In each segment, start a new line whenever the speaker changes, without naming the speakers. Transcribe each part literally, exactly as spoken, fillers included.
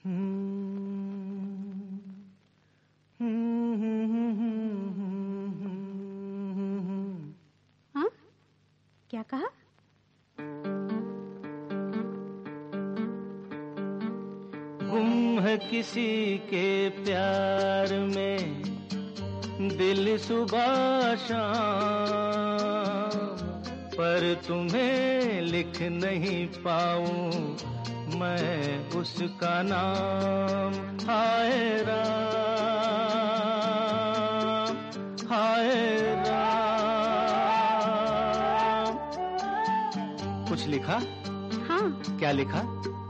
हाँ? क्या कहा?
गुम है किसी के प्यार में दिल सुबह शाम, पर तुम्हें लिख नहीं पाऊं मैं उसका नाम। हाय राम, हाय राम। कुछ लिखा?
हाँ।
क्या लिखा?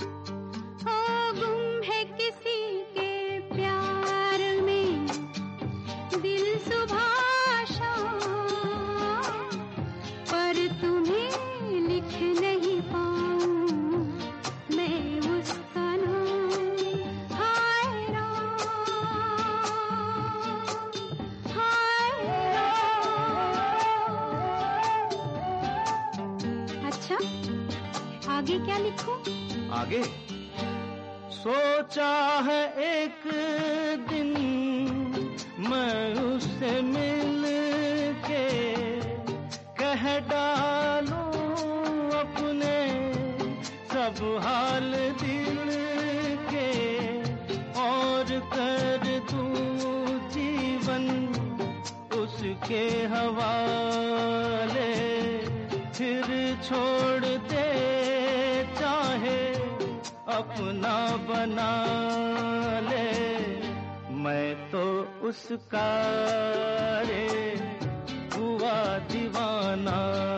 आगे क्या लिखूं?
आगे सोचा है एक दिन मैं उससे मिल के कह डालूं अपने सब हाल दिल के, और कर दूं जीवन उसके हवाले। फिर छोड़ दे चाहे अपना बना ले, मैं तो उसका रे हुआ दीवाना।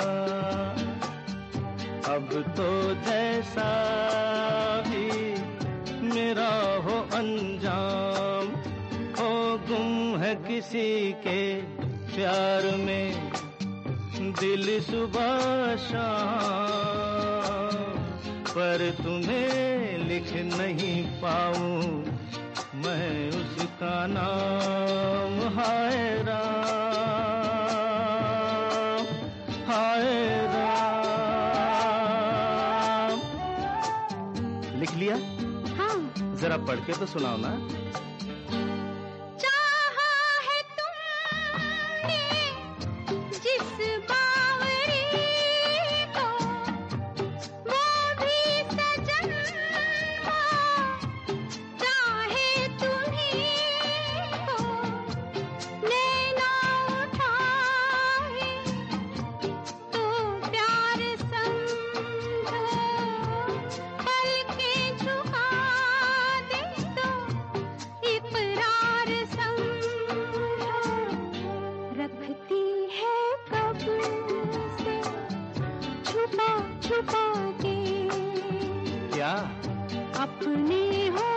अब तो जैसा भी मेरा हो अंजाम, हो गुम है किसी के प्यार में दिल सुबह शाम, पर तुम्हें लिख नहीं पाऊं मैं उसका नाम। हाय राम, हाय राम। लिख लिया?
हाँ।
जरा पढ़ के तो सुनाओ ना।
छुपा के
क्या?
अपने हो